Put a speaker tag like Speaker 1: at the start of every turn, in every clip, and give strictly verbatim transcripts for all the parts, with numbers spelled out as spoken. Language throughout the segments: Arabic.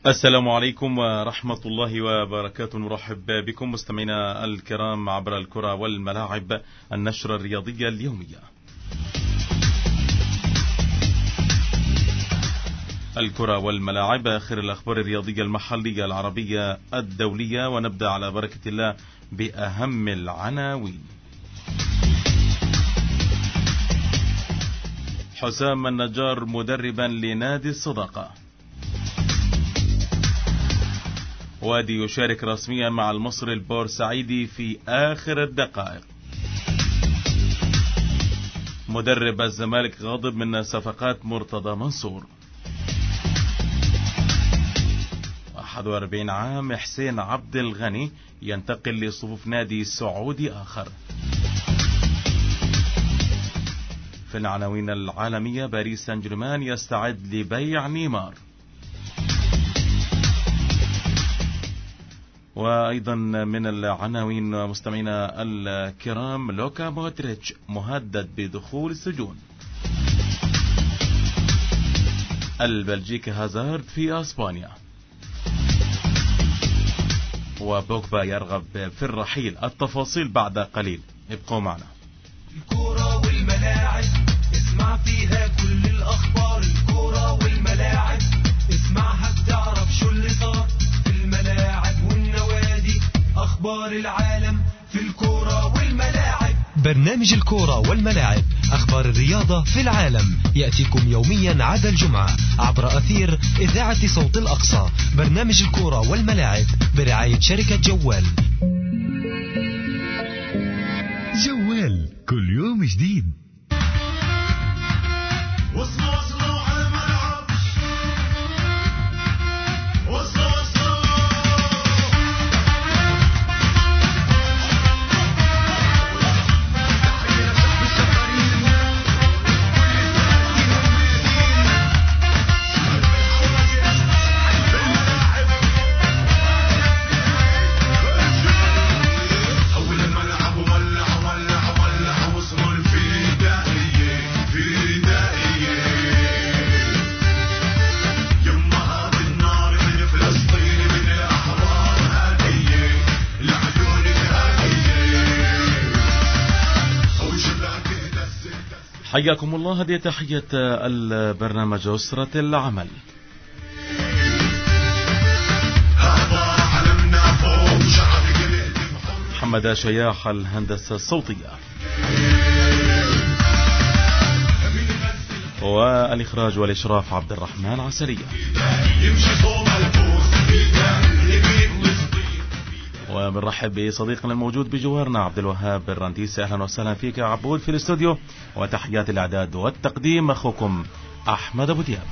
Speaker 1: السلام عليكم ورحمة الله وبركاته. نرحب بكم مستمعينا الكرام عبر الكرة والملاعب، النشرة الرياضية اليومية. الكرة والملاعب، آخر الأخبار الرياضية المحلية العربية الدولية، ونبدأ على بركة الله بأهم العناوين. حسام النجار مدربا لنادي الصداقة. وادي يشارك رسميا مع المصري البورسعيدي في آخر الدقائق. مدرب الزمالك غاضب من صفقات مرتضى منصور. واحد وأربعين عام حسين عبد الغني ينتقل لصفوف نادي سعودي آخر. في العناوين العالمية، باريس سان جيرمان يستعد لبيع نيمار. وأيضا من العناوين مستمعينا الكرام، لوكا مودريتش مهدد بدخول السجون. البلجيكي هازارد في اسبانيا. وبوجبا يرغب في الرحيل. التفاصيل بعد قليل، ابقوا معنا.
Speaker 2: الكرة والملاعب اسمع فيها كل الأخبار. الكرة والملاعب اسمعها بتعرف شو اللي صار في الملاعب والنوادي. أخبار العالم في الكرة والملاعب.
Speaker 3: برنامج الكرة والملاعب، أخبار الرياضة في العالم، يأتيكم يوميا عدا الجمعة عبر أثير إذاعة صوت الأقصى. برنامج الكرة والملاعب برعاية شركة جوال.
Speaker 4: جوال كل يوم جديد.
Speaker 5: وصلوا وصلوا على الملعب. وصلوا وصلوا. تحية شعب الشقارين كل السلاطين والميادين. بالملاعب. أول الملعب ولع ولع ولع. وصلوا الفدائية فدائية. يما هذه النار من فلسطين، من الأحرار هادية العيون الهادية. أو شباك دس دس.
Speaker 1: حياكم الله. هذه تحية البرنامج أسرة العمل.
Speaker 5: هذا علمنا فوق شعب قليل محمد.
Speaker 1: محمد شياح الهندسة الصوتية، والإخراج والإشراف عبد الرحمن عسلية.
Speaker 5: يمشي صوب الفوز يبيد وسطيل.
Speaker 1: وبنرحب بصديقنا الموجود بجوارنا عبد الوهاب الرنديسي. أهلا وسهلا فيك يا عبود في الاستوديو، وتحيات الإعداد والتقديم أخوكم أحمد أبو دياب.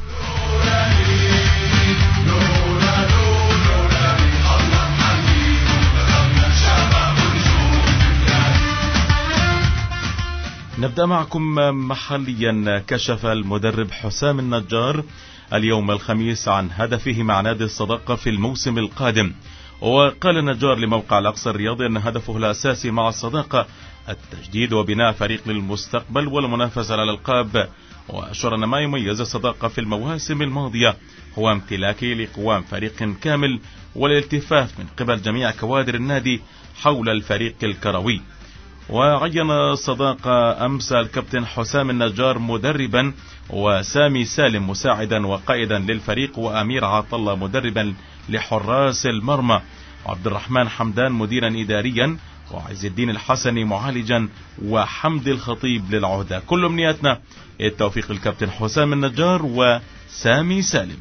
Speaker 1: نبدأ معكم محليا. كشف المدرب حسام النجار اليوم الخميس عن هدفه مع نادي الصداقة في الموسم القادم. وقال النجار لموقع الأقصى الرياضي أن هدفه الأساسي مع الصداقة التجديد وبناء فريق للمستقبل والمنافسة على الألقاب. وأشار أن ما يميز الصداقة في المواسم الماضية هو امتلاكه لقوام فريق كامل والالتفاف من قبل جميع كوادر النادي حول الفريق الكروي. وعين الصداقة أمس الكابتن حسام النجار مدربا، وسامي سالم مساعدا وقائدا للفريق، وأمير عطلة مدربا لحراس المرمى، وعبد الرحمن حمدان مديرا إداريا، وعز الدين الحسني معالجا، وحمد الخطيب للعهدة. كل أمنياتنا التوفيق الكابتن حسام النجار وسامي سالم.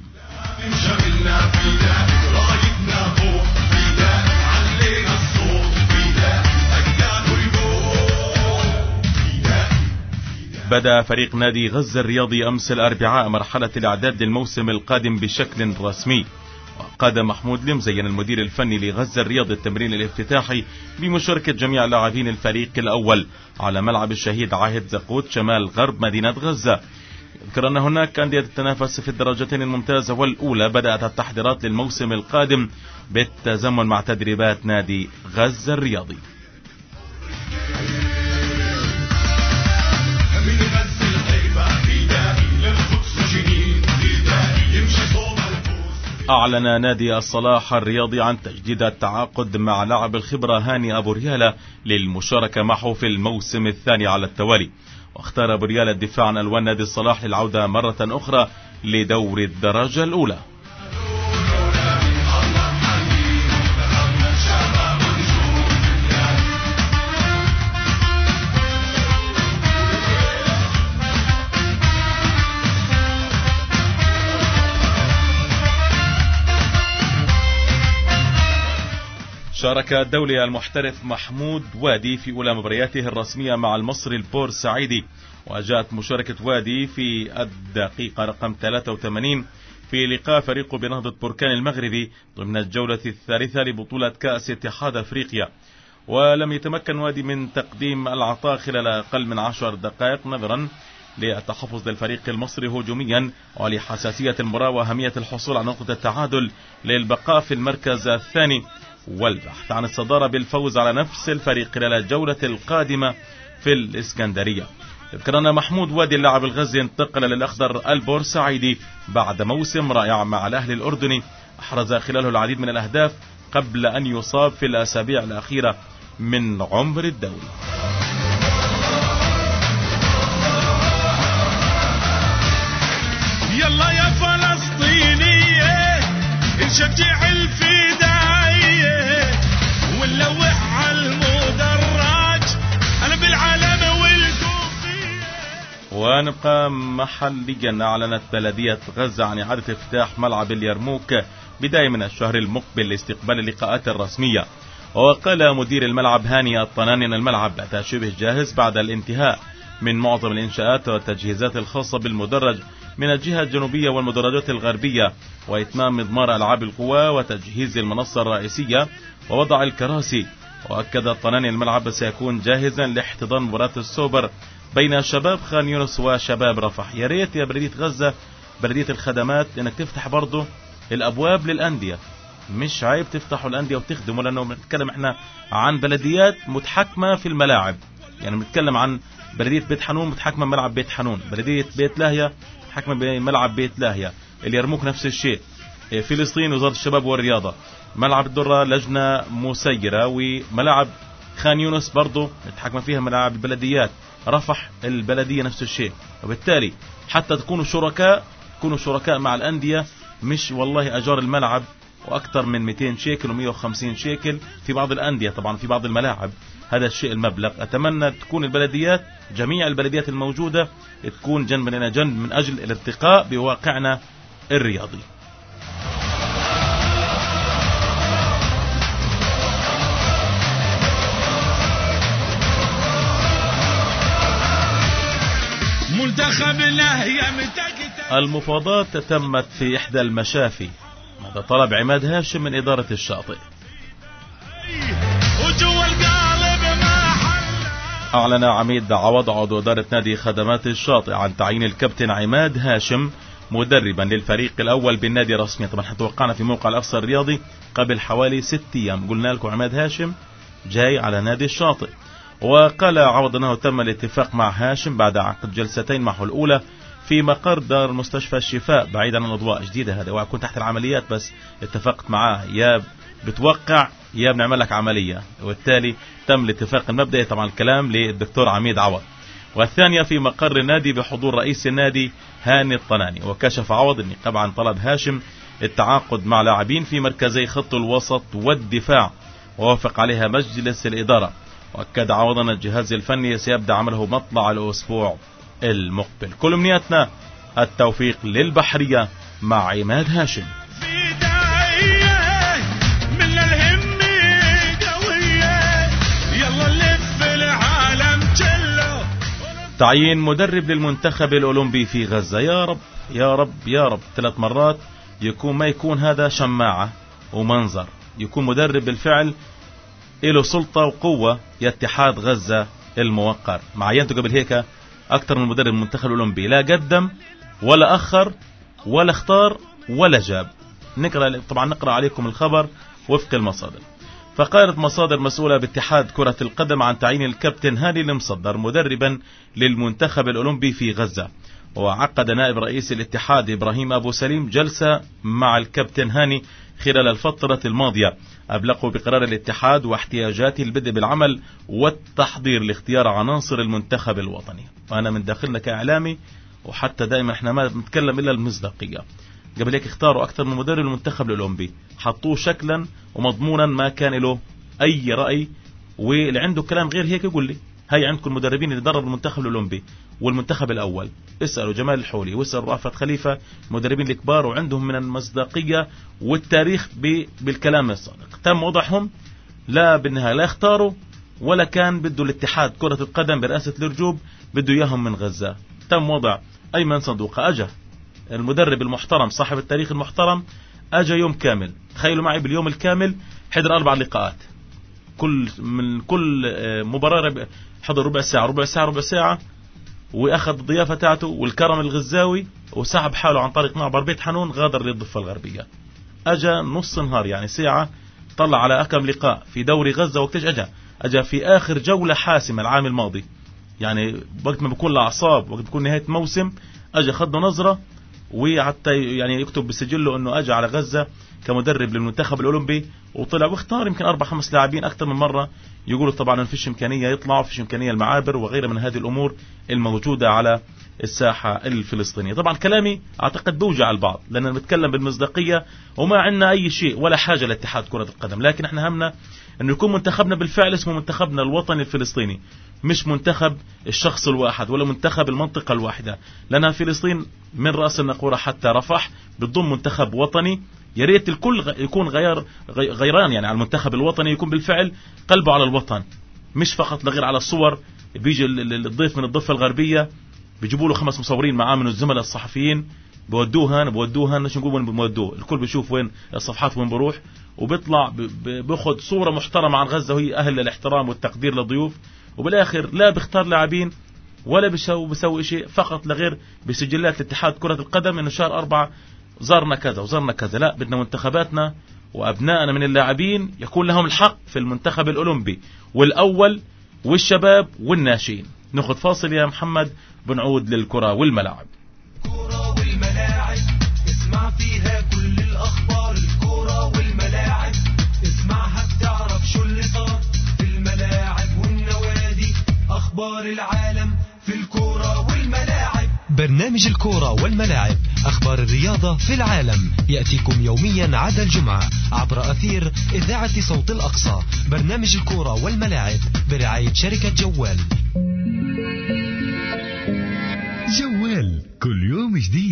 Speaker 1: بدأ فريق نادي غزة الرياضي أمس الأربعاء مرحلة الإعداد للموسم القادم بشكل رسمي. وقاد محمود لمزين المدير الفني لغزة الرياضي التمرين الافتتاحي بمشاركة جميع لاعبين الفريق الأول على ملعب الشهيد عاهد زقوت شمال غرب مدينة غزة. يذكر أن هناك أندية تتنافس في الدرجتين الممتازة والأولى. بدأت التحضيرات للموسم القادم بالتزامن مع تدريبات نادي غزة الرياضي. أعلن نادي الصلاح الرياضي عن تجديد التعاقد مع لاعب الخبرة هاني أبو ريالة للمشاركة معه في الموسم الثاني على التوالي. واختار أبو ريالة الدفاع عن ألوان نادي الصلاح للعودة مرة أخرى لدور الدرجة الأولى. شارك الدولي المحترف محمود وادي في أولى مبارياته الرسمية مع المصري البورسعيدي، وجاءت مشاركة وادي في الدقيقة رقم ثلاثة وثمانين في لقاء فريقه بنهضة بركان المغربي ضمن الجولة الثالثة لبطولة كأس اتحاد أفريقيا. ولم يتمكن وادي من تقديم العطاء خلال أقل من عشر دقائق نظرا للتحفظ للفريق المصري هجوميا ولحساسية المباراة وأهمية الحصول على نقطة التعادل للبقاء في المركز الثاني والبحث عن الصدارة بالفوز على نفس الفريق خلال الجولة القادمة في الإسكندرية. ذكرنا محمود وادي اللاعب الغزي انتقل للأخضر البورسعيدي بعد موسم رائع مع الأهلي الأردني، أحرز خلاله العديد من الأهداف قبل أن يصاب في الأسابيع الأخيرة من عمر الدوري.
Speaker 5: يلا يا فلسطينية نشجع الفدائية ونلوح على المدرج أنا بالعلم والكوفية.
Speaker 1: ونبقى محليا. أعلنت بلدية غزة عن إعادة افتتاح ملعب اليرموك بداية من الشهر المقبل لاستقبال اللقاءات الرسمية. وقال مدير الملعب هاني الطناني أن الملعب بات شبه جاهز بعد الانتهاء من معظم الإنشاءات والتجهيزات الخاصة بالمدرج من الجهة الجنوبية والمدرجات الغربية، وإتمام مضمار ألعاب القوى وتجهيز المنصة الرئيسية ووضع الكراسي. وأكد الطناني الملعب سيكون جاهزا لاحتضان مباراة السوبر بين شباب خان يونس وشباب رفح. يا ريت يا بلدية غزة بلدية الخدمات انك تفتح برضه الابواب للأندية، مش عيب تفتحوا الأندية وتخدموا، لأنه بنتكلم احنا عن بلديات متحكمة في الملاعب. يعني بنتكلم عن بلدية بيت حنون متحكمة بملعب بيت حنون، بلدية بيت لاهية متحكمة بملعب بيت لاهية، اليرموك نفس الشيء، فلسطين وزارة الشباب والرياضة، ملعب الدرة لجنة مسيرة، وملاعب خان يونس برضه متحكمة فيها ملاعب البلديات، رفح البلدية نفس الشيء. وبالتالي حتى تكونوا شركاء تكونوا شركاء مع الأندية، مش والله أجار الملعب وأكثر من مئتين شيكل ومئة وخمسين شيكل في بعض الأندية، طبعا في بعض الملاعب هذا الشيء المبلغ. أتمنى تكون البلديات جميع البلديات الموجودة تكون جنبا إلى جنب من أجل الارتقاء بواقعنا الرياضي. المفاوضات تمت في إحدى المشافي. ماذا طلب عماد هاشم من إدارة الشاطئ؟ أعلن عميد عوض عضو إدارة نادي خدمات الشاطئ عن تعيين الكابتن عماد هاشم مدربا للفريق الأول بالنادي رسميا. طبعا احنا توقعنا في موقع الأقصى الرياضي قبل حوالي ست أيام، قلنا لكم عماد هاشم جاي على نادي الشاطئ. وقال عوض أنه تم الاتفاق مع هاشم بعد عقد جلستين معه، الأولى في مقر دار مستشفى الشفاء بعيدا عن الأضواء جديدة، هذا وأكون تحت العمليات بس اتفقت معاه يا بتوقع يا بنعمل لك عملية، وبالتالي تم الاتفاق المبدئي. طبعا الكلام للدكتور عميد عوض. والثانية في مقر النادي بحضور رئيس النادي هاني الطناني. وكشف عوض أن طبعا طلب هاشم التعاقد مع لاعبين في مركزي خط الوسط والدفاع، ووافق عليها مجلس الإدارة. وأكد عوض أن الجهاز الفني سيبدأ عمله مطلع الأسبوع المقبل. كل امنياتنا التوفيق للبحرية مع عماد هاشم. تعيين مدرب للمنتخب الأولمبي في غزة. يا رب يا رب يا رب ثلاث مرات يكون ما يكون هذا شماعة ومنظر، يكون مدرب بالفعل له سلطة وقوة يا اتحاد غزة الموقر. معينته قبل هيك أكثر من مدرب المنتخب الأولمبي، لا قدم ولا أخر ولا اختار ولا جاب. نقرأ طبعا نقرأ عليكم الخبر وفق المصادر. فقالت مصادر مسؤولة باتحاد كرة القدم عن تعيين الكابتن هاني المصدر مدربا للمنتخب الأولمبي في غزة. وعقد نائب رئيس الاتحاد إبراهيم أبو سليم جلسة مع الكابتن هاني خلال الفترة الماضية، أبلغوا بقرار الاتحاد واحتياجاته البدء بالعمل والتحضير لاختيار عناصر المنتخب الوطني. وأنا من داخلنا كإعلامي وحتى دائما احنا ما بنتكلم إلا المصداقية. قبل هيك اختاروا أكثر من مدرب المنتخب الأولمبي، حطوه شكلا ومضمونا، ما كان له أي رأي، واللي عنده كلام غير هيك يقول لي هاي عندكم المدربين اللي دربوا المنتخب الأولمبي والمنتخب الأول، اسألوا جمال الحولي واسألوا رأفت خليفة، المدربين الكبار وعندهم من المصداقية والتاريخ بالكلام الصادق. تم وضعهم، لا بالنهاية لا اختاروا ولا كان بده الاتحاد كرة القدم برئاسة الرجوب بده إياهم من غزة. تم وضع أيمن صندوقة، أجا المدرب المحترم صاحب التاريخ المحترم، أجا يوم كامل. تخيلوا معي باليوم الكامل حضر أربع لقاءات، كل من كل مباراة حضر ربع ساعة ربع ساعة ربع ساعة، وأخذ الضيافة تاعته والكرم الغزاوي، وسحب حاله عن طريق معبر بيت حنون غادر للضفة الغربية. أجا نص نهار يعني ساعة، طلع على أكم لقاء في دوري غزة. وقتش أجا أجا في آخر جولة حاسمة العام الماضي، يعني وقت ما بيكون الأعصاب، وقت بيكون نهاية موسم، أجا خد نظرة وحتى يعني يكتب بسجله أنه أجا على غزة كمدرب للمنتخب الأولمبي، وطلع واختار يمكن أربع خمس لاعبين أكثر من مرة. يقولوا طبعا ما فيش إمكانية يطلعوا، فيش إمكانية المعابر وغيرها من هذه الأمور الموجودة على الساحة الفلسطينية. طبعا كلامي أعتقد بوجع البعض لأننا بنتكلم بالمصداقية وما عندنا أي شيء ولا حاجة لاتحاد كرة القدم، لكن احنا همنا أنه يكون منتخبنا بالفعل اسمه منتخبنا الوطني الفلسطيني، مش منتخب الشخص الواحد ولا منتخب المنطقة الواحدة، لأنها فلسطين من رأس النقورة حتى رفح بتضم منتخب وطني. يا ريت الكل يكون غير غيران يعني على المنتخب الوطني، يكون بالفعل قلبه على الوطن، مش فقط لغير على الصور. بيجي الضيف من الضفة الغربية بيجيبوا له خمس مصورين معاه من الزملاء الصحفيين، بودوهن بودوهن مش نقول وين بودوه، الكل بيشوف وين الصفحات وين بروح، وبيطلع بياخذ صورة محترمة عن غزة وهي أهل للاحترام والتقدير للضيوف، وبالآخر لا بيختار لاعبين ولا بيسوي بيسوي شيء، فقط لغير بسجلات الاتحاد كرة القدم إنه شهر أربعة زارنا كذا وزارنا كذا. لا، بدنا منتخباتنا وأبنائنا من اللاعبين يكون لهم الحق في المنتخب الأولمبي والأول والشباب والناشئين. ناخذ فاصل يا محمد، بنعود للكرة والملاعب.
Speaker 2: الكرة والملاعب اسمع فيها كل الأخبار، الكرة والملاعب اسمعها بتعرف شو اللي صار في الملاعب والنوادي، أخبار العالم في الكرة والملاعب.
Speaker 3: برنامج الكرة والملاعب، أخبار الرياضة في العالم، يأتيكم يوميا عدا الجمعة عبر أثير إذاعة صوت الأقصى. برنامج الكرة والملاعب برعاية شركة جوال.
Speaker 4: جوال كل يوم جديد.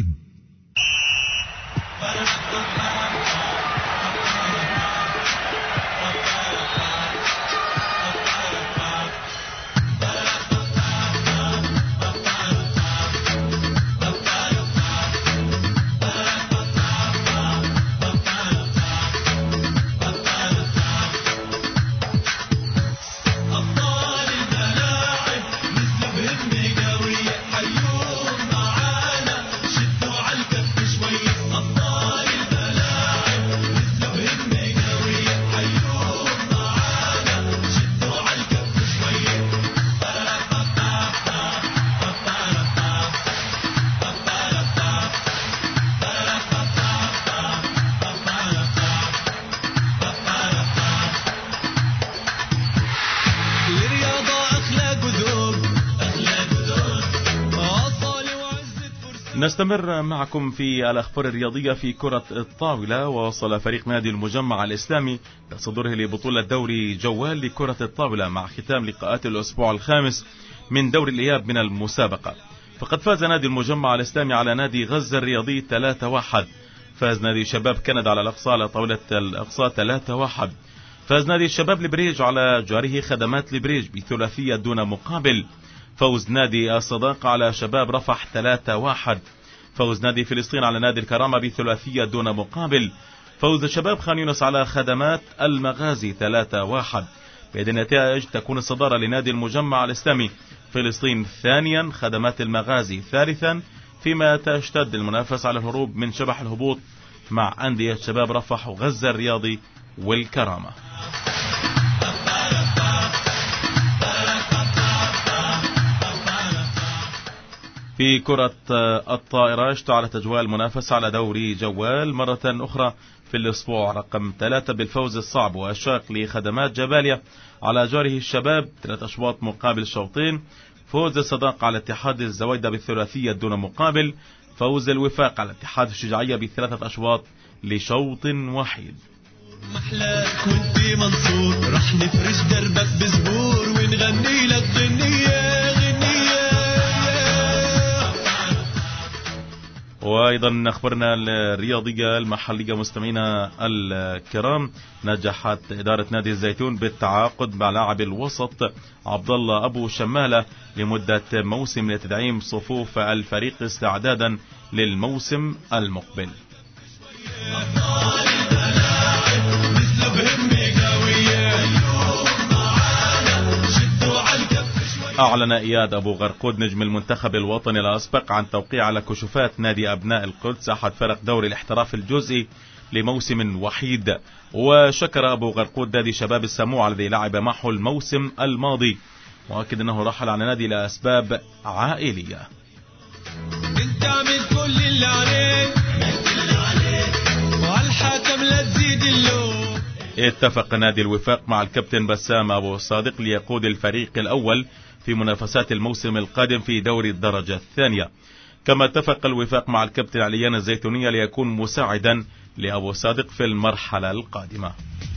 Speaker 1: نستمر معكم في الأخبار الرياضية في كرة الطاولة. ووصل فريق نادي المجمع الإسلامي تصدره لبطولة دوري جوال لكرة الطاولة مع ختام لقاءات الأسبوع الخامس من دور الإياب من المسابقة. فقد فاز نادي المجمع الإسلامي على نادي غزة الرياضي ثلاثة واحد. فاز نادي شباب كندا على الأقصى على طاولة الأقصى ثلاثة واحد. فاز نادي الشباب لبريج على جاره خدمات لبريج بثلاثية دون مقابل. فوز نادي الصداقة على شباب رفح ثلاثة واحد. فوز نادي فلسطين على نادي الكرامة بثلاثية دون مقابل. فوز شباب خان يونس على خدمات المغازي ثلاثة واحد. بهذه النتائج تكون الصدارة لنادي المجمع الإسلامي، فلسطين ثانيا، خدمات المغازي ثالثا، فيما تشتد المنافسة على الهروب من شبح الهبوط مع أندية شباب رفح وغزة الرياضي والكرامة. في كرة الطائرة اشتعلت أجواء المنافسة على دوري جوال مرة أخرى في الأسبوع رقم ثلاثة بالفوز الصعب والشاق لخدمات جباليا على جاره الشباب ثلاث أشواط مقابل شوطين. فوز الصداقة على اتحاد الزويدة بالثلاثية دون مقابل. فوز الوفاق على اتحاد الشجاعية بثلاثة أشواط لشوط وحيد.
Speaker 2: محلاك وانت منصور رح نفرش دربك بزهور ونغني لك غنية غنية.
Speaker 1: وأيضا أخبرنا الرياضية المحلية مستمعينا الكرام، نجحت إدارة نادي الزيتون بالتعاقد مع لاعب الوسط عبد الله أبو شمالة لمدة موسم لتدعيم صفوف الفريق استعدادا للموسم المقبل. أعلن إياد أبو غرقود نجم المنتخب الوطني الأسبق عن توقيع على كشوفات نادي أبناء القدس أحد فرق دوري الاحتراف الجزئي لموسم وحيد. وشكر أبو غرقود نادي شباب السموع الذي لعب معه الموسم الماضي، وأكد أنه رحل عن نادي لأسباب عائلية.
Speaker 2: انت عمل كل اللي عليك والحكم لا تزيد اللوم.
Speaker 1: اتفق نادي الوفاق مع الكابتن بسام أبو صادق ليقود الفريق الأول في منافسات الموسم القادم في دوري الدرجة الثانية. كما اتفق الوفاق مع الكابتن عليان الزيتونية ليكون مساعدا لأبو صادق في المرحلة القادمة.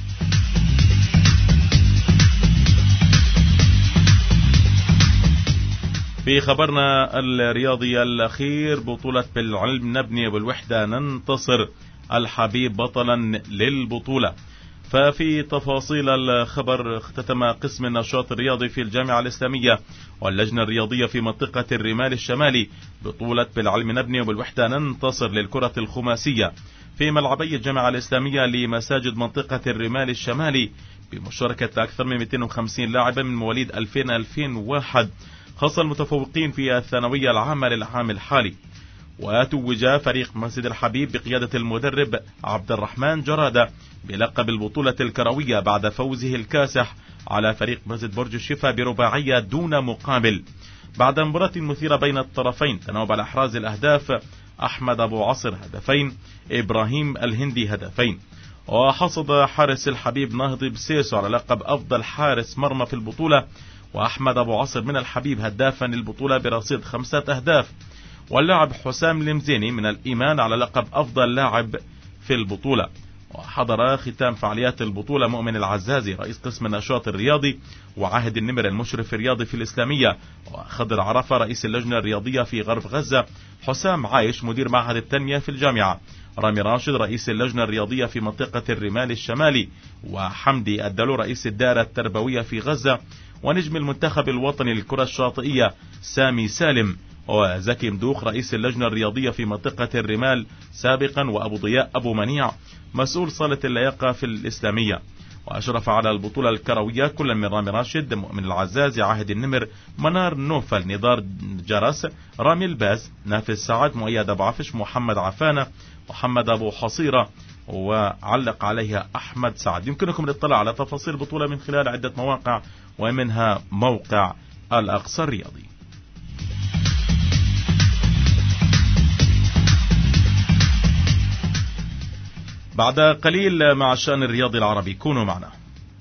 Speaker 1: في خبرنا الرياضي الأخير، بطولة بالعلم نبني بالوحدة ننتصر، الحبيب بطلا للبطولة. ففي تفاصيل الخبر، اختتم قسم النشاط الرياضي في الجامعة الإسلامية واللجنة الرياضية في منطقة الرمال الشمالي بطولة بالعلم نبني وبالوحدة ننتصر للكرة الخماسية في ملعبي الجامعة الإسلامية لمساجد منطقة الرمال الشمالي بمشاركة أكثر من مئتين وخمسين لاعبا من مواليد ألفين ألفين وواحد، خاصة المتفوقين في الثانوية العامة للعام الحالي. وتوج فريق مسجد الحبيب بقيادة المدرب عبد الرحمن جرادة بلقب البطولة الكروية بعد فوزه الكاسح على فريق مسجد برج الشفا برباعية دون مقابل. بعد مباراة مثيرة بين الطرفين تناوب على احراز الأهداف أحمد أبو عصر هدفين، إبراهيم الهندي هدفين. وحصد حارس الحبيب ناهض بسيسو على لقب أفضل حارس مرمى في البطولة، وأحمد أبو عصر من الحبيب هدافا للبطولة برصيد خمسة أهداف، واللاعب حسام المزيني من الإيمان على لقب أفضل لاعب في البطولة. وحضر ختام فعاليات البطولة مؤمن العزازي رئيس قسم النشاط الرياضي، وعاهد النمر المشرف الرياضي في الإسلامية، وخضر عرفة رئيس اللجنة الرياضية في غرب غزة، حسام عايش مدير معهد التنمية في الجامعة، رامي راشد رئيس اللجنة الرياضية في منطقة الرمال الشمالي، وحمدي الدلو رئيس الدائرة التربوية في غزة، ونجم المنتخب الوطني للكرة الشاطئية سامي سالم، وزكي مدوخ رئيس اللجنة الرياضية في منطقة الرمال سابقا، وأبو ضياء أبو منيع مسؤول صالة اللياقة في الإسلامية. وأشرف على البطولة الكروية كل من رامي راشد، مؤمن العزازي، عاهد النمر، منار نوفل، نضار جرس، رامي الباز، نافذ سعد، مؤيد أبو عفش، محمد عفانة، محمد أبو حصيرة، وعلق عليها أحمد سعد. يمكنكم الاطلاع على تفاصيل البطولة من خلال عدة مواقع ومنها موقع الأقصى الرياضي. بعد قليل مع الشأن الرياضي العربي، كونوا معنا.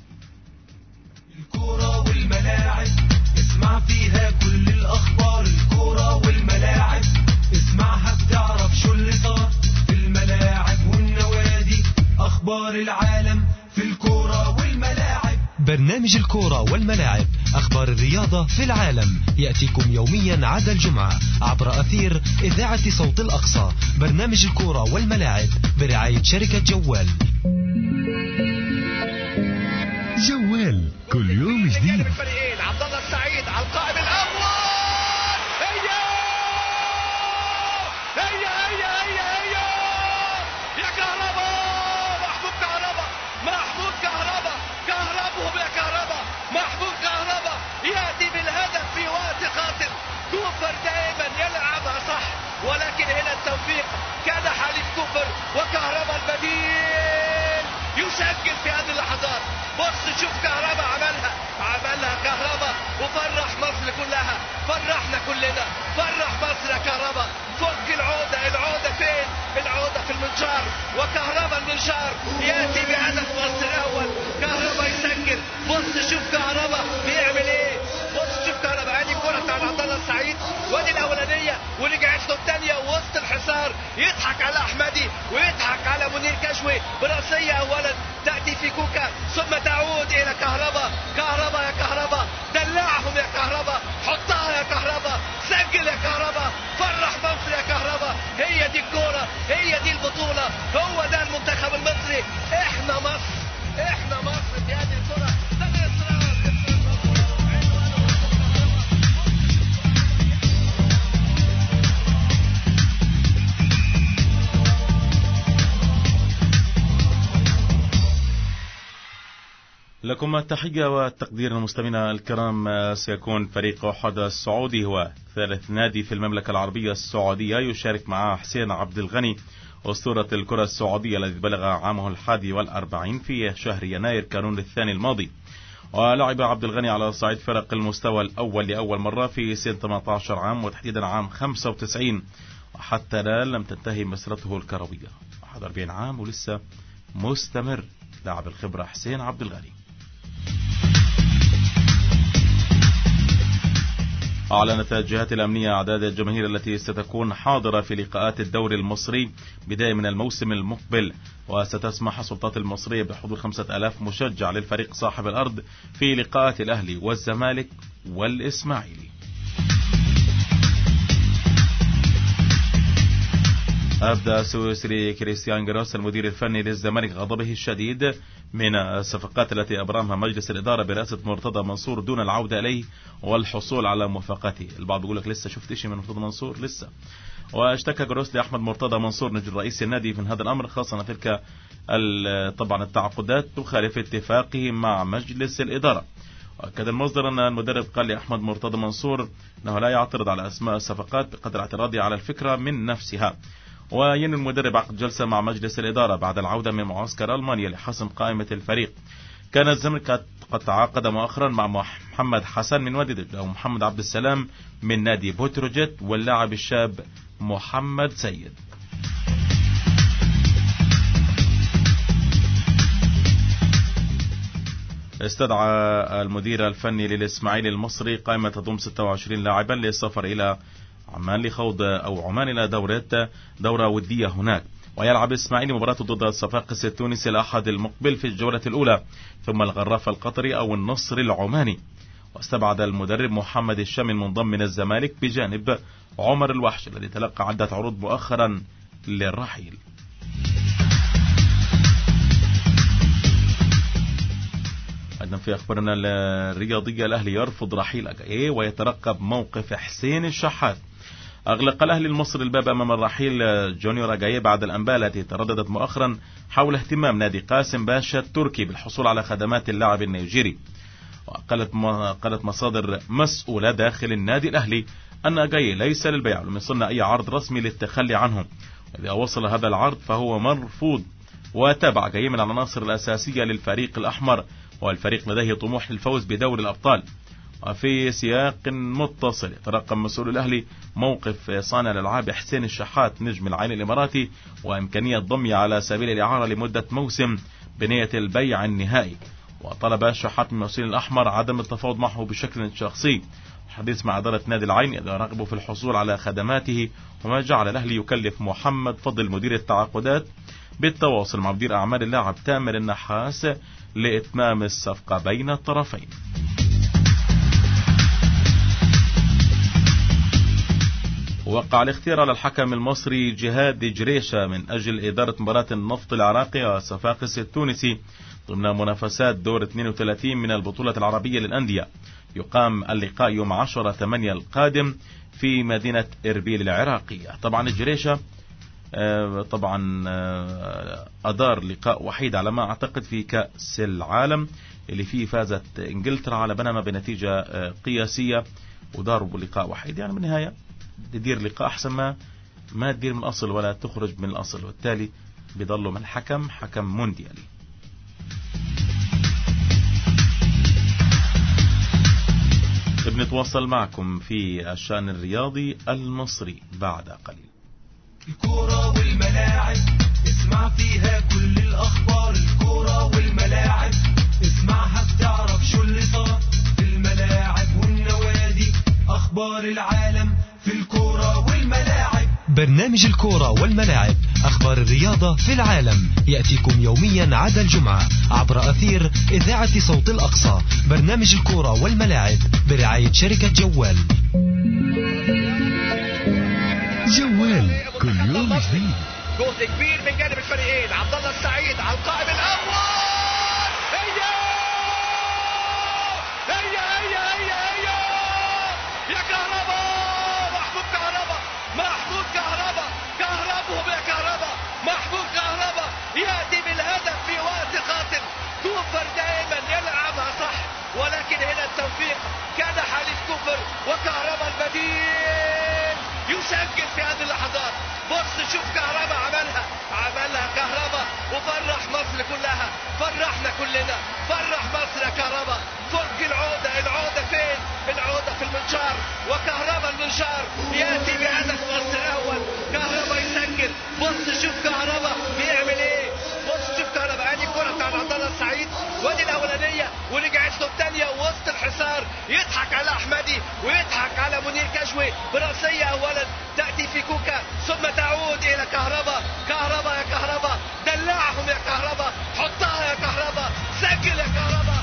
Speaker 2: الكرة والملاعب اسمع فيها كل الأخبار، الكرة والملاعب اسمعها بتعرف شو اللي صار في الملاعب والنوادي، أخبار العالم في الكرة والملاعب.
Speaker 3: برنامج الكرة والملاعب، أخبار الرياضة في العالم، يأتيكم يوميا عدا الجمعة عبر أثير إذاعة صوت الأقصى. برنامج الكرة والملاعب برعاية شركة جوال.
Speaker 4: جوال كل يوم جديد.
Speaker 6: الفريقين عبد الله السعيد على القائم الأول، هي هي هي هي هي يا كهربا، محمود كهربا، محمود كهربا، كهربهم يا كهربا، محمود كهربا يأتي بالهدف في وقت قاتل. كوبر دائما يلعبها صح، ولكن هنا التوفيق كان حليف كوبر، وكهربا البديل يسجل في هذه اللحظات. بص شوف كهربا عملها عملها كهربا وفرح مصر كلها، فرحنا كلنا، فرح مصر يا كهربا. فك العودة، العودة فين؟ العودة في المنشار، وكهربا المنشار يأتي بهدف مصر الأول. كهربا يسجل. بص شوف كهربا بيعمل ايه، بص شوف كهربا. ادي الكرة بتاعت عبد الله السعيد، وادي الأولانية ورجعت له الثانية وسط الحصار. يضحك على أحمدي ويضحك على منير كشوي براسية أولا، تأتي في كوكا ثم تعود إلى كهربا. كهربا يا كهربا، دلعهم يا كهربا، حطها يا كهربا، سجل يا كهربا، فرح مصر يا كهربا. هي دي الكورة، هي دي البطولة، هو ده المنتخب المصري. احنا مصر، احنا مصر في هذه الكرة. ده الإصرار،
Speaker 1: لكم التحية والتقدير المستمعين الكرام. سيكون فريق أحد السعودي هو ثالث نادي في المملكة العربية السعودية يشارك معه حسين عبد الغني أسطورة الكرة السعودية الذي بلغ عامه الحادي والأربعين في شهر يناير كانون الثاني الماضي. ولعب عبد الغني على صعيد فرق المستوى الأول لأول مرة في سنة ثمانية عشر عام، وتحديدا عام خمسة وتسعين، وحتى الآن لم تنتهي مسيرته الكروية. واحد وأربعين عام ولسه مستمر لاعب الخبرة حسين عبد الغني. أعلنت الجهات الأمنية أعداد الجماهير التي ستكون حاضرة في لقاءات الدوري المصري بداية من الموسم المقبل، وستسمح السلطات المصرية بحضور خمسة آلاف مشجع للفريق صاحب الأرض في لقاءات الأهلي والزمالك والإسماعيلي. أبدأ السويسري كريستيان جروس المدير الفني للزمالك غضبه الشديد من الصفقات التي أبرمها مجلس الإدارة برئاسة مرتضى منصور دون العودة إليه والحصول على موافقته. البعض يقول لك لسه شفت شيء من مرتضى منصور لسه. واشتكى جروس لأحمد مرتضى منصور نجل رئيس النادي من هذا الأمر، خاصة تلك طبعا التعاقدات تخالف اتفاقه مع مجلس الإدارة. وأكد المصدر أن المدرب قال لأحمد مرتضى منصور أنه لا يعترض على أسماء الصفقات بقدر اعتراضه على الفكرة من نفسها. وين المدرب عقد جلسة مع مجلس الإدارة بعد العودة من معسكر ألمانيا لحسم قائمة الفريق. كان الزمالك قد تعاقد مؤخرا مع محمد حسن من وادي دجلة ومحمد عبد السلام من نادي بوتروجيت واللاعب الشاب محمد سيد. استدعى المدير الفني للإسماعيلي المصري قائمة تضم ستة وعشرين لاعبا للسفر إلى عمان لخوض أو عمان إلى دورة دورة ودية هناك. ويلعب الإسماعيلي مباراته ضد الصفاقس التونسي الأحد المقبل في الجولة الأولى، ثم الغراف القطري أو النصر العماني. واستبعد المدرب محمد الشامي المنضم من الزمالك بجانب عمر الوحش الذي تلقى عدة عروض مؤخرا للرحيل. أيضا في أخبارنا الرياضية الأهلي يرفض رحيل أجاييه ويترقب موقف حسين الشحات. أغلق الأهلي المصري الباب أمام الرحيل جونيور أجاييه بعد الأنباء التي ترددت مؤخرا حول اهتمام نادي قاسم باشا التركي بالحصول على خدمات اللاعب النيجيري. وقالت قالت مصادر مسؤولة داخل النادي الأهلي أن أجاييه ليس للبيع ولم يصلنا أي عرض رسمي للتخلي عنه، وإذا وصل هذا العرض فهو مرفوض. وتابع أجاييه من العناصر الأساسية للفريق الأحمر، والفريق لديه طموح للفوز بدوري الأبطال. وفي سياق متصل يترقب مسؤول الأهلي موقف صانع الألعاب حسين الشحات نجم العين الإماراتي وإمكانية ضمه على سبيل الإعارة لمدة موسم بنية البيع النهائي. وطلب الشحات من المسؤول الأحمر عدم التفاوض معه بشكل شخصي. حديث مع إدارة نادي العين إذا رغبوا في الحصول على خدماته، وما جعل الأهلي يكلف محمد فضل مدير التعاقدات بالتواصل مع مدير أعمال اللاعب تامر النحاس لإتمام الصفقة بين الطرفين. وقع الاختيار على الحكم المصري جهاد جريشة من أجل إدارة مباراة النفط العراقي والصفاقس التونسي ضمن منافسات دور اثنين وثلاثين من البطولة العربية للأندية. يقام اللقاء يوم عشرة ثمانية القادم في مدينة إربيل العراقية. طبعا جريشة طبعا أدار لقاء وحيد على ما أعتقد في كأس العالم اللي فيه فازت إنجلترا على بنما بنتيجة قياسية، وداروا لقاء وحيد. يعني بالنهاية تدير لقاء أحسن ما ما تدير من الأصل ولا تخرج من الأصل، والتالي بيضلوا من الحكم حكم مونديالي. بنتواصل معكم في الشأن الرياضي المصري بعد قليل.
Speaker 2: الكورة والملاعب اسمع فيها كل الأخبار. الكورة والملاعب اسمعها بتعرف شو اللي صار في الملاعب والنوادي. أخبار العالم في الكورة والملاعب.
Speaker 3: برنامج الكورة والملاعب، أخبار الرياضة في العالم، يأتيكم يوميا عدا الجمعة عبر أثير إذاعة صوت الأقصى. برنامج الكورة والملاعب برعاية شركة جوال.
Speaker 4: جوال كل يوم جديد.
Speaker 6: جهد كبير من جانب الفريقين. عبد الله السعيد على القائم الأول. هي هي هي هي هي يا كهربا. محمود كهربا محمود كهربا كهربهم يا كهربا. محمود كهربا يأتي بالهدف في وقت قاتل. كوبر دائما يلعبها صح، ولكن هنا التوفيق كان حليف كوبر وكهربا البديل يسجل في هذه اللحظات. بص شوف كهربا عملها عملها كهربا وفرح مصر كلها. فرحنا كلنا، فرح مصر يا كهربا. فك العودة. العودة فين؟ العودة في المنشار، وكهربا المنشار يأتي بهدف مصر الأول. كهربا يسجل. بص شوف كهربا بيعمل ايه. بص شوف كهربا. ادي الكرة بتاع عبد الله السعيد، وادي الأولانية ورجعت له الثانية وسط الحصار. يضحك على أحمدي ويضحك على منير كشوي برأسية أولا، تأتي في كوكا ثم تعود إلى كهربا. كهربا يا كهربا دلعهم يا كهربا. حطها يا كهربا. سجل يا كهربا.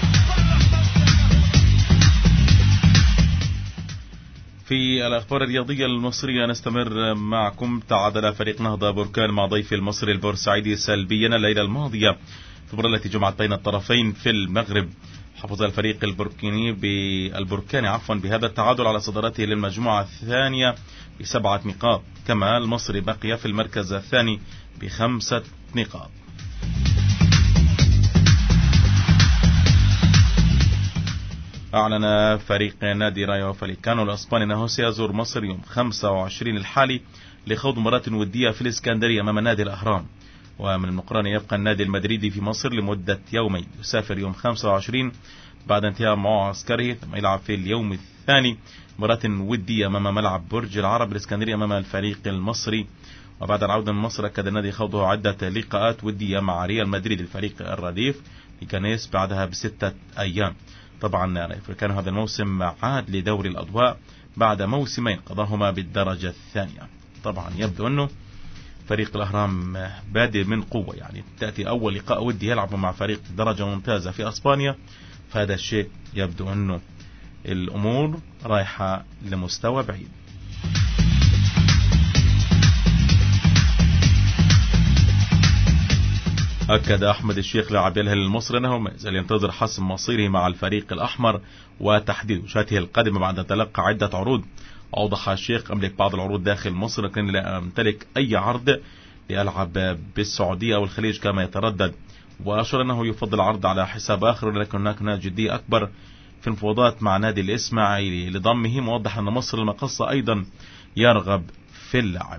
Speaker 1: في الأخبار الرياضية المصرية نستمر معكم. تعادل فريق نهضة بركان مع ضيف المصري البورسعيدي سلبيا الليلة الماضية في مباراة التي جمعت بين الطرفين في المغرب. حفظ الفريق البركيني بالبركاني عفوا بهذا التعادل على صدارته للمجموعة الثانية بسبعة نقاط، كما المصري بقي في المركز الثاني بخمسة نقاط. أعلن فريق نادي رايو فاليكانو الأسباني أنه سيزور مصر يوم خمسة وعشرين الحالي لخوض مباراة ودية في الإسكندرية أمام نادي الأهرام. ومن المقرر يبقى النادي المدريدي في مصر لمدة يومين. يسافر يوم خمسة وعشرين بعد انتهاء معسكره، ثم يلعب في اليوم الثاني مباراة ودية أمام ملعب برج العرب الإسكندرية أمام الفريق المصري. وبعد العودة من مصر أكد النادي خوضه عدة لقاءات ودية مع ريال مدريد الفريق الرديف لكنيس بعدها بستة أيام. طبعا كان هذا الموسم عاد لدوري الأضواء بعد موسمين قضاهما بالدرجة الثانية. طبعا يبدو أنه فريق الأهرام بادئ من قوة، يعني تأتي أول لقاء ودي يلعب مع فريق درجة ممتازة في أسبانيا، فهذا الشيء يبدو أنه الأمور رايحة لمستوى بعيد. أكد أحمد الشيخ لاعب الهلال المصري أنه ما يزال ينتظر حسم مصيره مع الفريق الأحمر وتحديد وجهته القادمة بعد تلقى عدة عروض. أوضح الشيخ: أملك بعض العروض داخل مصر لكن لا أمتلك أي عرض لألعب بالسعودية أو الخليج كما يتردد. وأشار أنه يفضل عرض على حساب آخر، ولكن هناك جدية أكبر في المفاوضات مع نادي الإسماعيلي لضمه، موضح أن مصر المقصة أيضا يرغب في اللاعب.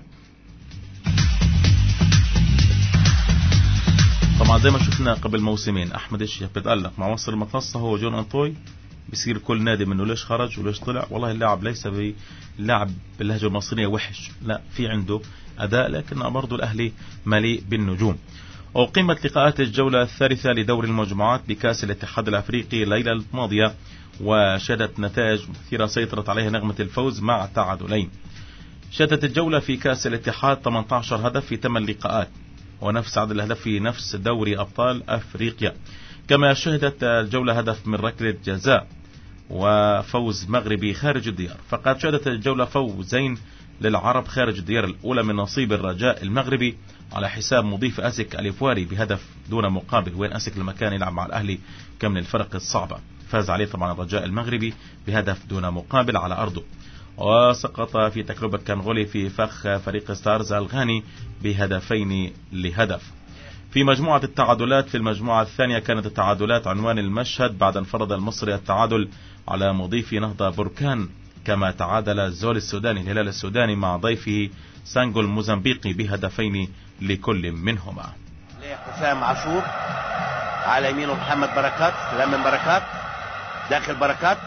Speaker 1: طبعا زي ما شفنا قبل موسمين أحمد الشيخ بيتألق مع مصر المقصة هو جون أنطوي، بيصير كل نادي منه ليش خرج وليش طلع. والله اللاعب ليس باللاعب باللهجة المصرية وحش، لا، في عنده أداء، لكن برضو الأهلي مليء بالنجوم. وقيمت لقاءات الجولة الثالثة لدور المجموعات بكأس الاتحاد الأفريقي الليلة الماضية، وشهدت نتائج مثيرة سيطرت عليها نغمة الفوز مع تعادلين. شهدت الجولة في كأس الاتحاد ثمانية عشر هدف في ثمان لقاءات، ونفس عدد الأهداف في نفس دوري أبطال أفريقيا. كما شهدت الجولة هدف من ركلة جزاء وفوز مغربي خارج الديار. فقد شهدت الجولة فوزين للعرب خارج الديار، الأولى من نصيب الرجاء المغربي على حساب مضيف أسك الإفواري بهدف دون مقابل، وين أسك المكان يلعب مع الأهلي كم من الفرق الصعبة، فاز عليه طبعا الرجاء المغربي بهدف دون مقابل على أرضه. وسقط في تجربة كانغولي في فخ فريق ستارز الغاني بهدفين لهدف. في مجموعة التعادلات في المجموعة الثانية كانت التعادلات عنوان المشهد بعد انفرد المصري التعادل على مضيف نهضة بركان، كما تعادل زول السوداني الهلال السوداني مع ضيفه سانجو الموزمبيقي بهدفين لكل منهما.
Speaker 7: حسام عاشور على يمينه محمد بركات، استلام من بركات داخل بركات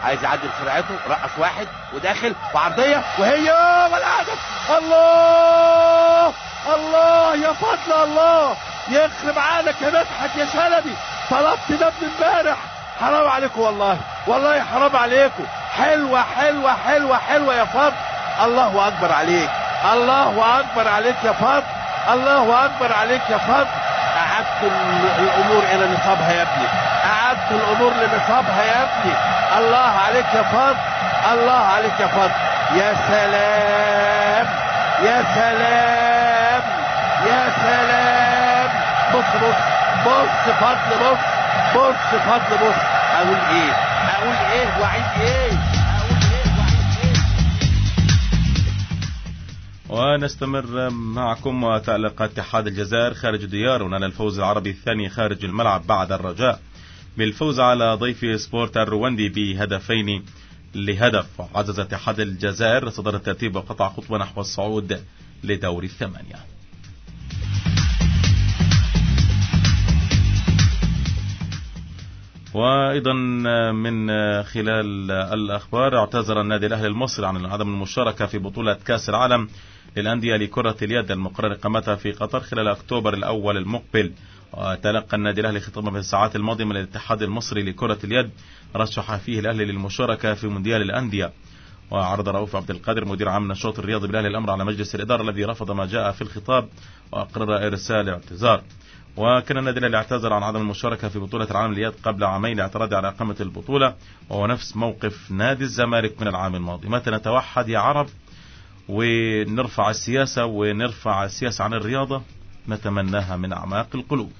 Speaker 7: عايز يعدل سرعته، رقص واحد وداخل وعرضيه وهي والهدف. الله الله يا فضل الله، يخرب عقلك يا مدحت يا شلبي، طلبت ده من امبارح. حرام عليكم والله، والله حرام عليكم. حلوه حلوه حلوه حلوه يا فضل. الله اكبر عليك، الله اكبر عليك يا فضل، الله اكبر عليك يا فضل. اعدت الامور الى نصابها يا ابني، اعدت الامور لنصابها يا ابني. الله عليك يا فضل، الله عليك يا فضل. يا سلام يا سلام يا سلام. بص بص بص فضل، بص بص فضل، بص. اقول ايه اقول ايه واعيد ايه اقول ايه واعيد ايه.
Speaker 1: ونستمر معكم وتألق اتحاد الجزائر خارج ديار ونال الفوز العربي الثاني خارج الملعب بعد الرجاء بالفوز على ضيف سبورت الرواندي بهدفين لهدف. عزز اتحاد الجزائر صدر الترتيب وقطع خطوة نحو الصعود لدور الثمانية. وأيضا من خلال الأخبار، اعتذر النادي الأهلي المصري عن عدم المشاركة في بطولة كأس العالم للأندية لكرة اليد المقرر إقامتها في قطر خلال أكتوبر الأول المقبل. وتلقى النادي الأهلي خطابا في الساعات الماضية من الاتحاد المصري لكرة اليد رشح فيه الأهلي للمشاركة في مونديال الأندية. وعرض رؤوف عبد القادر مدير عام النشاط الرياضي بالأهلي الأمر على مجلس الإدارة الذي رفض ما جاء في الخطاب وأقرر إرسال اعتذار. وكان النادي الأهلي اعتذر عن عدم المشاركة في بطولة العالم لليد قبل عامين لاعتراضه على إقامة البطولة، وهو نفس موقف نادي الزمالك من العام الماضي. متى نتوحد يا عرب ونرفع السياسة ونرفع السياسة عن الرياضة؟ نتمناها من أعماق القلوب.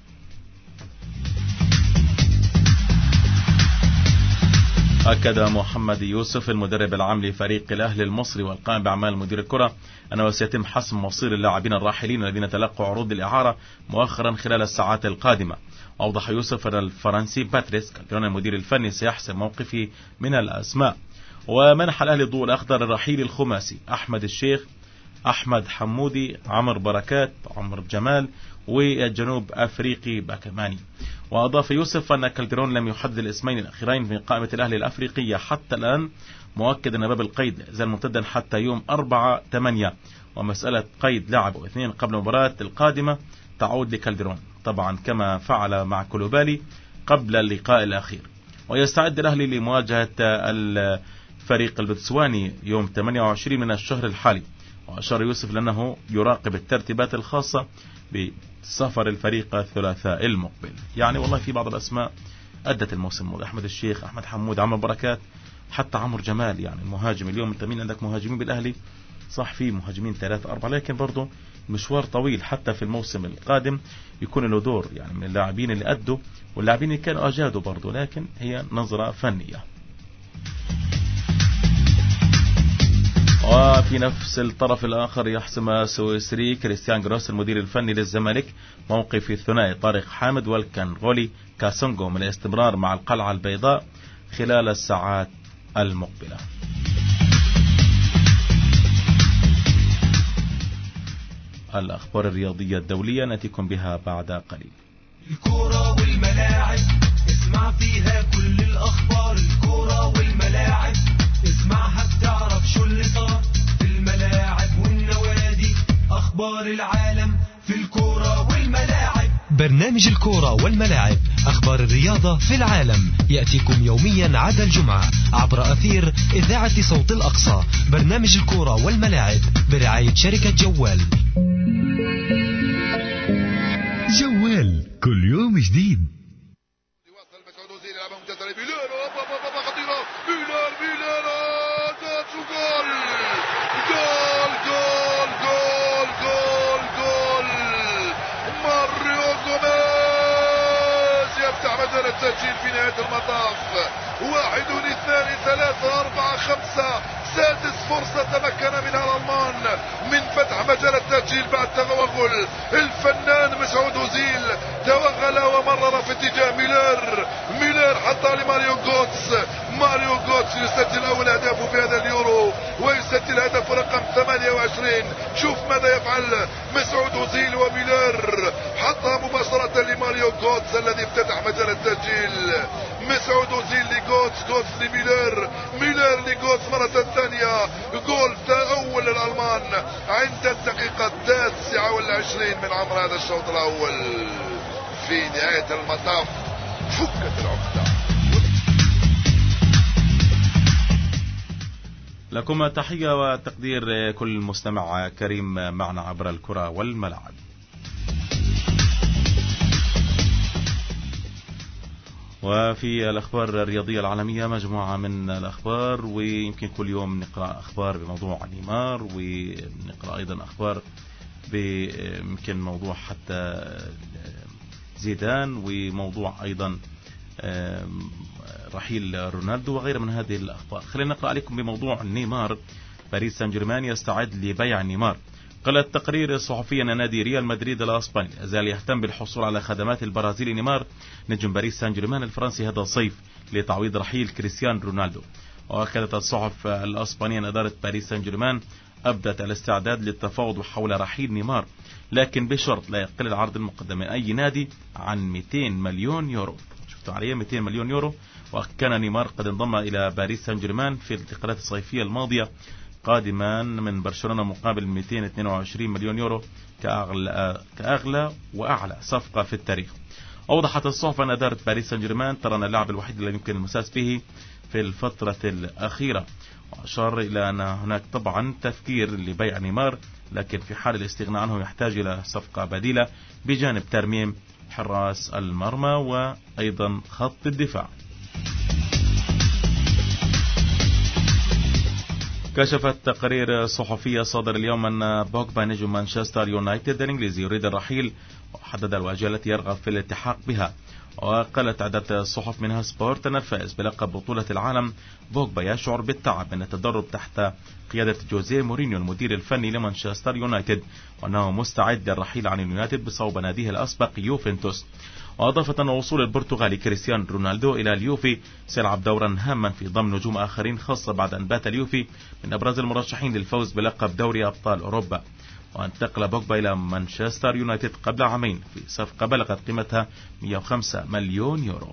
Speaker 1: أكد محمد يوسف المدرب العام لفريق الأهلي المصري والقائم بأعمال مدير الكرة أنه سيتم حسم مصير اللاعبين الراحلين الذين تلقوا عروض الإعارة مؤخرا خلال الساعات القادمة. أوضح يوسف أن الفرنسي باتريس كالترون المدير الفني سيحسم موقفه من الأسماء. ومنح الأهلي الضوء الأخضر الرحيل الخماسي أحمد الشيخ، أحمد حمودي، عمر بركات، عمر جمال، والجنوب أفريقي باكماني. وأضاف يوسف أن كالترون لم يحدد الاسمين الأخيرين في قائمة الأهلي الأفريقية حتى الآن، مؤكد أن باب القيد زال ممتدا حتى يوم أربعة ثمانية، ومسألة قيد لاعب أو اثنين قبل المباراة القادمة تعود لكالترون طبعا كما فعل مع كولوبالي قبل اللقاء الأخير. ويستعد الأهلي لمواجهة الفريق البتسواني يوم ثمانية وعشرين من الشهر الحالي. وأشار يوسف لأنه يراقب الترتيبات الخاصة بسفر الفريق الثلاثاء المقبل. يعني والله في بعض الأسماء أدت الموسم الماضي، أحمد الشيخ، أحمد حمود، عمر بركات، حتى عمر جمال. يعني المهاجم اليوم أنت مين عندك مهاجمين بالأهلي؟ صح في مهاجمين ثلاثة أربعة، لكن برضو مشوار طويل حتى في الموسم القادم يكون له دور يعني من اللاعبين اللي أدوا واللاعبين اللي كانوا أجادوا برضو، لكن هي نظرة فنية. وفي نفس الطرف الآخر يحسم سويسري كريستيان جروس المدير الفني للزمالك موقف الثنائي طارق حامد والكنغولي كاسونغو من الاستمرار مع القلعة البيضاء خلال الساعات المقبلة. الأخبار الرياضية الدولية نأتيكم بها بعد قليل.
Speaker 2: الكرة والملاعب اسمع فيها كل الأخبار، الكرة والملاعب اسمعها بتعرف شو اللي صار في الملاعب والنوادي، أخبار العالم في الكرة والملاعب.
Speaker 3: برنامج الكرة والملاعب، أخبار الرياضة في العالم، يأتيكم يوميا عدا الجمعة عبر أثير إذاعة صوت الأقصى. برنامج الكرة والملاعب برعاية شركة جوال.
Speaker 4: جوال كل يوم جديد.
Speaker 8: مجال التسجيل في نهاية المطاف. واحد اثنان ثلاثة أربعة خمسة، سادس فرصة تمكن منها الألمان من فتح مجال التسجيل بعد توغل الفنان مسعود أوزيل. توغل ومرر في اتجاه ميلر، ميلر حطها لماريو غوتس، ماريو غوتس يسجل أول أهدافه في هذا اليورو ويسجل هدف رقم ثمانية وعشرين. شوف ماذا يفعل مسعود أوزيل وميلر، حطها مباشرة لماريو غوتس الذي افتتح مجال التسجيل. مسعود أوزيل لغوتس، غوتس لميلر، ميلر لغوتس مرة ثانية. جول أول للألمان عند الدقيقة التاسعة والعشرين من عمر هذا الشوط الأول. في نهاية المطاف فكت العقدة.
Speaker 1: لكم تحية وتقدير كل مستمع كريم معنا عبر الكرة والملاعب. وفي الأخبار الرياضية العالمية مجموعة من الأخبار، ويمكن كل يوم نقرأ أخبار بموضوع نيمار، ونقرأ أيضا أخبار بيمكن موضوع حتى زيدان، وموضوع أيضا رحيل رونالدو وغير من هذه الأخبار. خلينا نقرأ عليكم بموضوع نيمار. باريس سان جيرمان يستعد لبيع نيمار. قال التقرير الصحفي أن نادي ريال مدريد الأسباني أزال يهتم بالحصول على خدمات البرازيلي نيمار نجم باريس سان جيرمان الفرنسي هذا الصيف لتعويض رحيل كريستيانو رونالدو. وأكدت الصحف الأسبانية أن إدارة باريس سان جيرمان أبدت الاستعداد للتفاوض حول رحيل نيمار، لكن بشرط لا يقل العرض المقدم من أي نادي عن مئتين مليون يورو. شفتوا عليه مئتين مليون يورو. وكان نيمار قد انضم إلى باريس سان جيرمان في الانتقالات الصيفية الماضية قادما من برشلونة مقابل مئتين واثنين وعشرين مليون يورو كأغلى, كأغلى وأعلى صفقة في التاريخ. أوضحت الصحف أن إدارة باريس سان جيرمان ترى أن اللاعب الوحيد الذي يمكن المساس به في الفترة الأخيرة، وأشار إلى أن هناك طبعا تفكير لبيع نيمار، لكن في حال الاستغناء عنه يحتاج إلى صفقة بديلة بجانب ترميم حراس المرمى وأيضا خط الدفاع. كشفت تقارير صحفية صادر اليوم أن بوجبا نجم مانشستر يونايتد الإنجليزي يريد الرحيل، وحدد الوجهة التي يرغب في الالتحاق بها. وقالت عدة الصحف منها سبورت أن الفائز بلقب بطولة العالم بوجبا يشعر بالتعب من التدرب تحت قيادة جوزيه مورينيو المدير الفني لمانشستر يونايتد، وأنه مستعد للرحيل عن اليونايتد بصوب ناديه الأسبق يوفنتوس. وأضافت أن وصول البرتغالي كريستيانو رونالدو إلى اليوفي سيلعب دورا هاما في ضم نجوم آخرين، خاصة بعد أن بات اليوفي من أبرز المرشحين للفوز بلقب دوري أبطال أوروبا. وانتقل بوجبا إلى مانشستر يونايتد قبل عامين في صفقة بلغت قيمتها مئة وخمسة مليون يورو.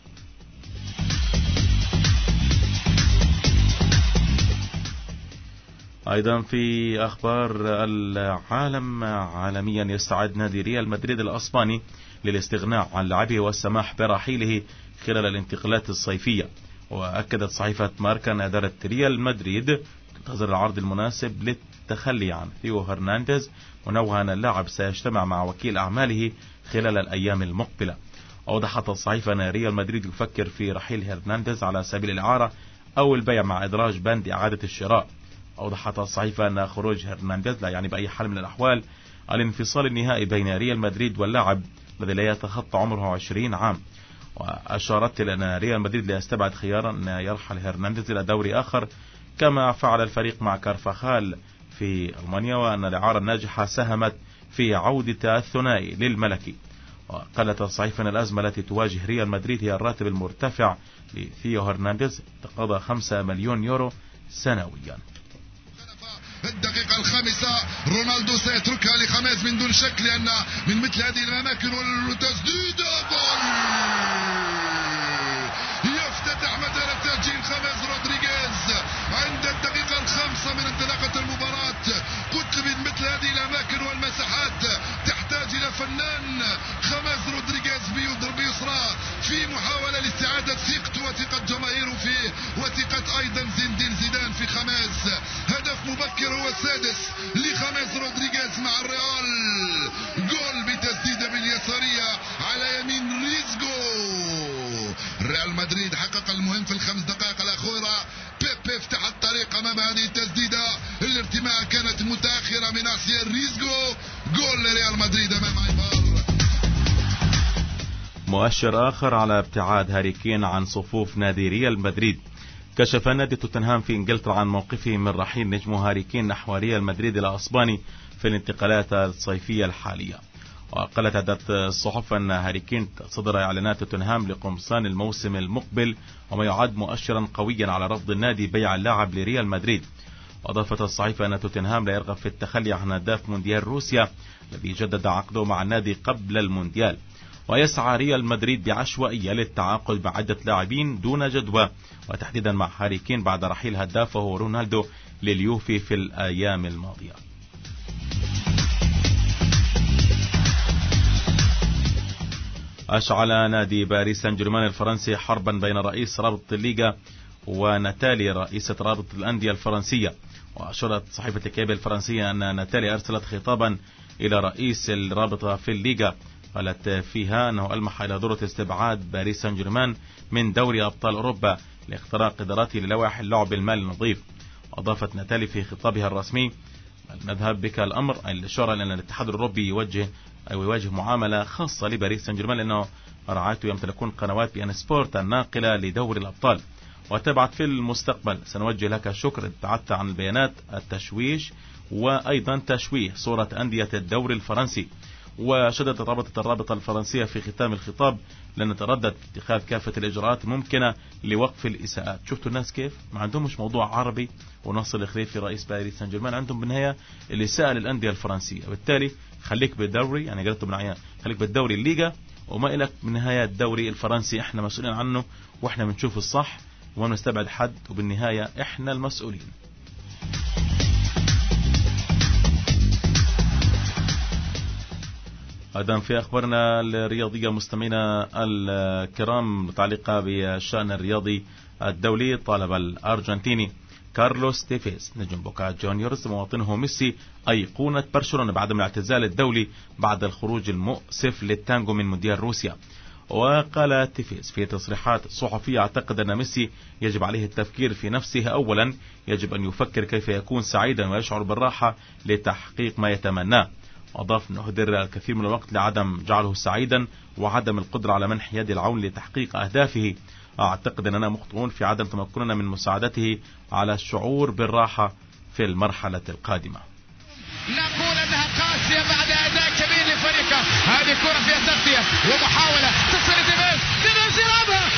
Speaker 1: أيضا في أخبار العالم عالميا يستعد نادي ريال مدريد الأسباني للاستغناء عن لاعبه والسماح برحيله خلال الانتقالات الصيفية. وأكدت صحيفة ماركا أن إدارة ريال مدريد تنتظر العرض المناسب للتخلي عن ثيو هرنانديز، ونوه أن اللاعب سيجتمع مع وكيل أعماله خلال الأيام المقبلة. أوضحت الصحيفة أن ريال مدريد يفكر في رحيل هرنانديز على سبيل الإعارة أو البيع مع إدراج بند إعادة الشراء. أوضحت الصحيفة أن خروج هرنانديز لا يعني بأي حال من الأحوال الانفصال النهائي بين ريال مدريد واللاعب الذي لا يتخطى عمره عشرين عام. وأشارت إلى أن ريال مدريد لا يستبعد خيارا أن يرحل هرنانديز إلى دوري آخر كما فعل الفريق مع كارفاخال في ألمانيا، وأن الإعارة الناجحة ساهمت في عودة الثنائي للملكي. وقالت الصحيفة أن الأزمة التي تواجه ريال مدريد هي الراتب المرتفع لثيو هرنانديز تقاضى خمسة مليون يورو سنويا.
Speaker 8: الدقيقة الخامسة رونالدو سيتركها لخميس من دون شك، لأن من مثل هذه الأماكن والتسديد جول يفتتح مجال التسجيل خميس رودريغيز عند الدقيقة الخامسة من انطلاقة المباراة. قلت من مثل هذه الأماكن والمساحات تحتاج إلى فنان. خميس رودريغيز بيضرب بيسرى في محاولة لاستعادة ثقته وثقة جماهيره فيه وثقة أيضا زين زيدان في خميس. هدف مبكر هو السادس لخميس رودريغيز مع الريال، جول بتسديدة باليسارية على يمين ريزغو. ريال مدريد حقق المهم في الخمس دقائق الأخيرة. بيبي فتح الطريق أمام هذه التسديدة، الارتماء كانت متأخرة من أسير ريزغو. جول لريال مدريد أمام ايبار.
Speaker 1: مؤشر آخر على ابتعاد هاري كين عن صفوف نادي ريال مدريد. كشف نادي توتنهام في انجلترا عن موقفه من رحيل نجمه هاري كين نحو ريال مدريد الاسباني في الانتقالات الصيفية الحالية. وقالت عدة الصحف أن هاري كين صدر إعلانات توتنهام لقمصان الموسم المقبل، وما يعد مؤشرا قويا على رفض النادي بيع اللاعب لريال مدريد. وأضافت الصحيفة أن توتنهام لا يرغب في التخلي عن هداف مونديال روسيا الذي جدد عقده مع النادي قبل المونديال. ويسعى ريال مدريد بعشوائية للتعاقد مع عدة لاعبين دون جدوى، وتحديدا مع هاري كين بعد رحيل هدافه رونالدو لليوفي في الأيام الماضية. أشعل نادي باريس سان جيرمان الفرنسي حربا بين رئيس رابطة الليغا وناتالي رئيسة رابطة الأندية الفرنسية. وأشارت صحيفة الكيبل الفرنسية أن ناتالي أرسلت خطابا إلى رئيس الرابطة في الليغا قالت فيها أنه ألمح إلى ضرورة استبعاد باريس سان جيرمان من دوري أبطال أوروبا لاختراق قدراته للوائح اللعب المالي النظيف. وأضافت ناتالي في خطابها الرسمي: نذهب بك الأمر، الإشارة إلى أن الاتحاد الأوروبي يوجه أو يواجه معاملة خاصة لباريس سان جيرمان لأنه رعاته يمتلكون قنوات بي ان سبورت الناقلة لدوري الأبطال. وتبعت: في المستقبل سنوجه لك شكر ابتعدت عن البيانات التشويش وأيضا تشويه صورة أندية الدوري الفرنسي. وشددت رابطة الرابطة الفرنسية في ختام الخطاب لأن تردد في اتخاذ كافة الإجراءات ممكنة لوقف الإساءات. شفتوا الناس كيف ما عندهم مش موضوع عربي ونصل الخليفي رئيس باريس سان جيرمان، عندهم بالنهاية الإساءة للأندية الفرنسية. وبالتالي خليك بالدوري، يعني قلت بالنهاية خليك بالدوري الليغا وما إلك بالنهاية الدوري الفرنسي، احنا مسؤولين عنه واحنا بنشوف الصح وما نستبعد حد، وبالنهاية احنا المسؤولين. أيضا في أخبارنا الرياضية مستمعينا الكرام متعلقة بالشأن الرياضي الدولي، طالب الأرجنتيني كارلوس تيفيز نجم بوكا جونيورز مواطنه ميسي أيقونة برشلونة بعدم الاعتزال الدولي بعد الخروج المؤسف للتانجو من مونديال روسيا. وقال تيفيز في تصريحات صحفية: أعتقد أن ميسي يجب عليه التفكير في نفسه أولا، يجب أن يفكر كيف يكون سعيدا ويشعر بالراحة لتحقيق ما يتمناه. وأضاف أنه هدر الكثير من الوقت لعدم جعله سعيدا وعدم القدرة على منح يد العون لتحقيق أهدافه. أعتقد أننا مخطئون في عدم تمكننا من مساعدته على الشعور بالراحة في المرحلة القادمة.
Speaker 9: نقول أنها قاسية بعد أداء كبير لفريقه. هذه كرة فيها تغطية ومحاولة تصل لتيفيز، تيفيز يلعبها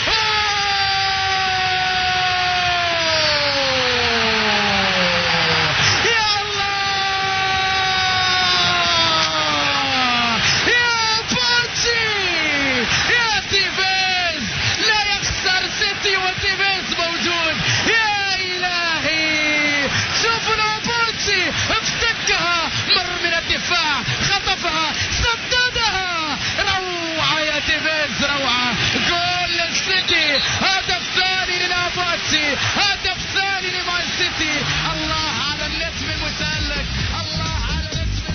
Speaker 9: خطفها سددها. روعة يا تيفيز، روعة. جول للسيتي، هدف ثاني للاباتسي، هدف ثاني لمان سيتي. الله على النسم المتألق، الله على النسم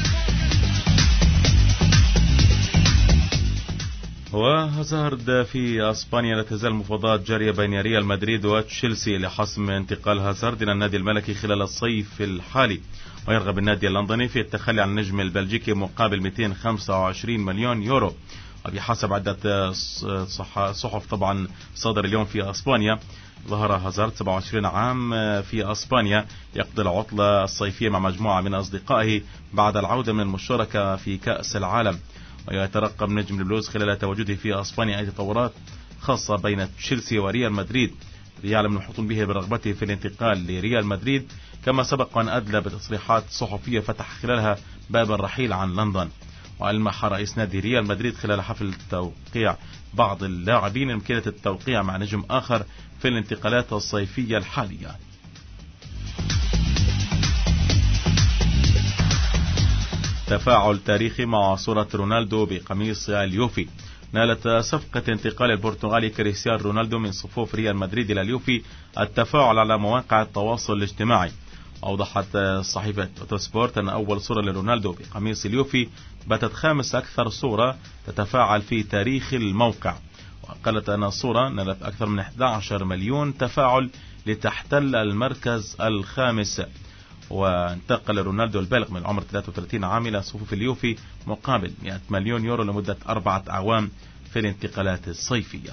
Speaker 9: الممكن.
Speaker 1: وهازارد في اسبانيا لا تزال المفاوضات جارية بين ريال مدريد وتشيلسي لحسم انتقال هازارد الى النادي الملكي خلال الصيف الحالي. ويرغب النادي اللندني في التخلي عن النجم البلجيكي مقابل مئتين وخمسة وعشرين مليون يورو. وبحسب عدة صحف طبعا صدر اليوم في اسبانيا، ظهر هازارد سبعة وعشرين عام في اسبانيا يقضي العطلة الصيفية مع مجموعة من اصدقائه بعد العودة من المشاركة في كأس العالم. ويترقب نجم البلوز خلال تواجده في اسبانيا اي تطورات خاصة بين تشيلسي وريال مدريد ليعلم المحيطون به برغبته في الانتقال لريال مدريد، كما سبق أن أدلى بتصريحات صحفية فتح خلالها باب الرحيل عن لندن. وألمح رئيس نادي ريال مدريد خلال حفل توقيع بعض اللاعبين يمكنة التوقيع مع نجم آخر في الانتقالات الصيفية الحالية. تفاعل تاريخي مع صورة رونالدو بقميص اليوفي. نالت صفقة انتقال البرتغالي كريستيانو رونالدو من صفوف ريال مدريد إلى اليوفي التفاعل على مواقع التواصل الاجتماعي. أوضحت صحيفة اوتوسبورت أن أول صورة لرونالدو بقميص اليوفي باتت خامس أكثر صورة تتفاعل في تاريخ الموقع. وقالت أن الصورة نالت أكثر من أحد عشر مليون تفاعل لتحتل المركز الخامس. وانتقل رونالدو البالغ من العمر ثلاثة وثلاثين عام إلى صفوف اليوفي مقابل مئة مليون يورو لمدة أربعة أعوام في الانتقالات الصيفية.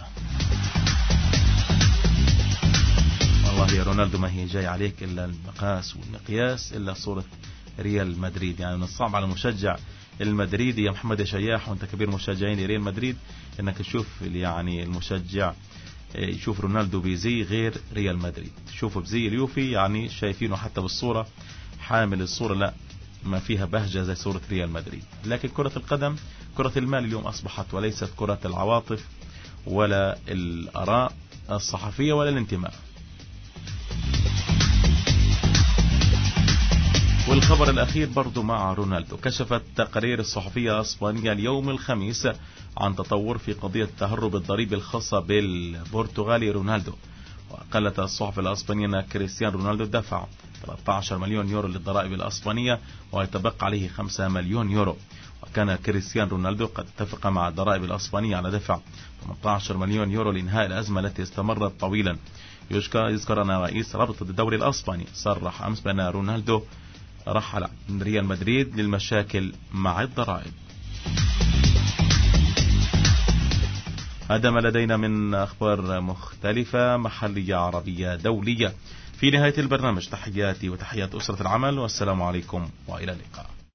Speaker 1: والله يا رونالدو ما هي جاي عليك إلا المقاس والمقياس إلا صورة ريال مدريد. يعني من الصعب على المشجع المدريدي يا محمد يا شياح وانت كبير مشجعين ريال مدريد انك تشوف يعني المشجع يشوف رونالدو بزي غير ريال مدريد. شوفوا بزي اليوفي يعني شايفينه حتى بالصورة حامل الصورة لا ما فيها بهجة زي صورة ريال مدريد. لكن كرة القدم كرة المال اليوم أصبحت، وليست كرة العواطف ولا الآراء الصحفية ولا الانتماء. والخبر الأخير برضو مع رونالدو. كشفت تقارير الصحفية الإسبانية اليوم الخميس عن تطور في قضية تهرب الضريبة الخاصة بالبرتغالي رونالدو. وقالت الصحف الإسبانية أن كريستيانو رونالدو دفع ثلاثة عشر مليون يورو للضرائب الإسبانية ويتبقى عليه خمسة مليون يورو. وكان كريستيانو رونالدو قد اتفق مع الضرائب الإسبانية على دفع ثمانية عشر مليون يورو لإنهاء الأزمة التي استمرت طويلا. يذكر أن رئيس رابطة الدوري الإسباني صرح أمس بأن رونالدو رحل عن ريال مدريد للمشاكل مع الضرائب. هذا ما لدينا من أخبار مختلفة محلية عربية دولية. في نهاية البرنامج تحياتي وتحيات أسرة العمل، والسلام عليكم وإلى اللقاء.